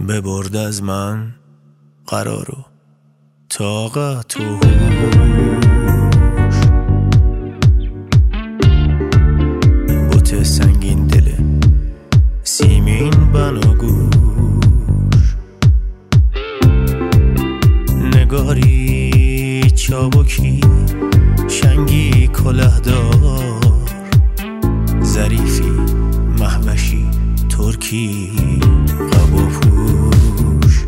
ببرد از من قرار و طاقت و هوش. بوت سنگین دل سیمین بناگوش، نگاری چابکی شنگی کلهدار، ظریفی محوشی ترکی قب و پوش.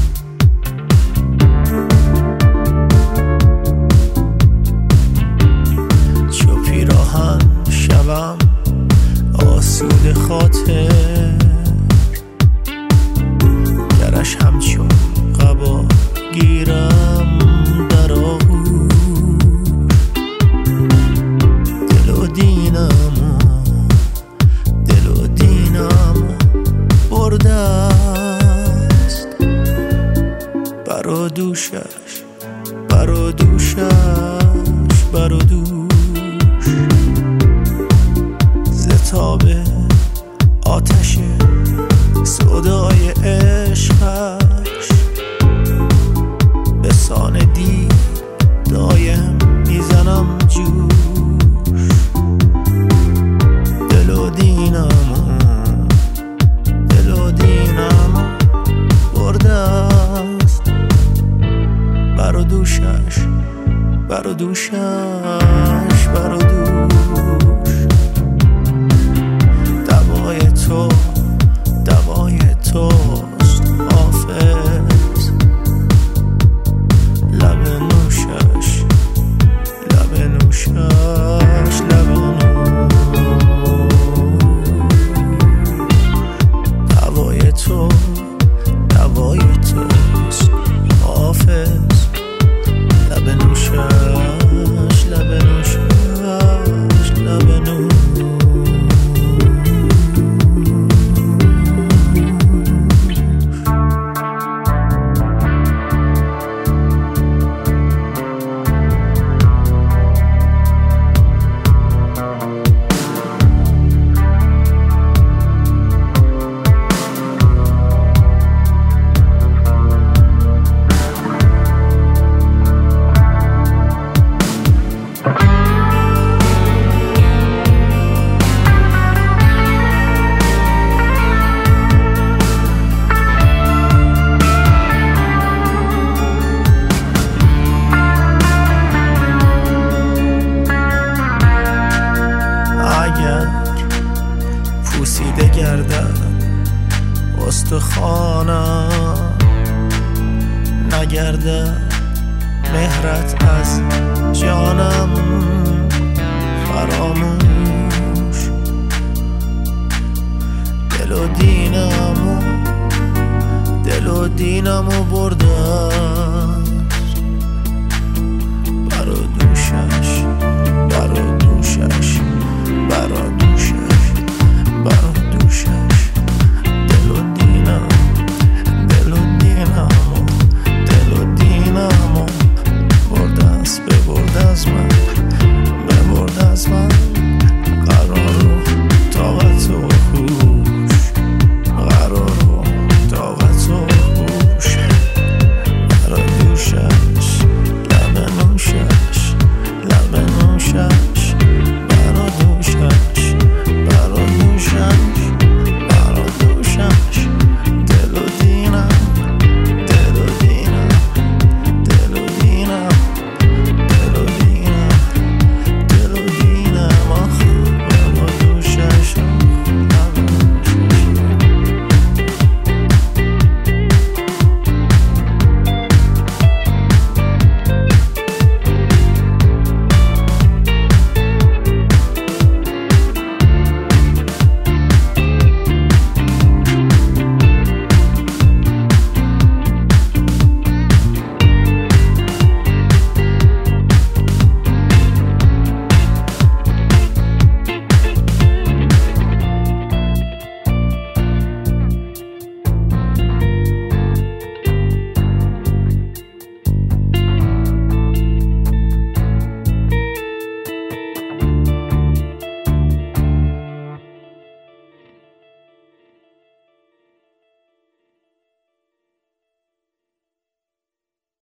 چو پیراهن شوم آسود خاطر، گرش همچون قبا گیرم در آغوش. دل و دینمو برده است بر و دوشش، بر و دوشش، بر و دوش. ز تاب آتش سودای عشقش، به سان دی دایم میزنم جوش. دل و دینمو برده است بر و دوشش، بر و دوشش، بر و دوش. دوای تو، دوای توست حافظ، لب نوشش، لب نوشش، لب نوش. دوای تو، دوای توست حافظ، لب نوشش، لب نوشش، لب نوش. پوسیده گردد استخوانم، نگردد مهرت از جانم فراموش. دل و دینمو، دل و دینمو برده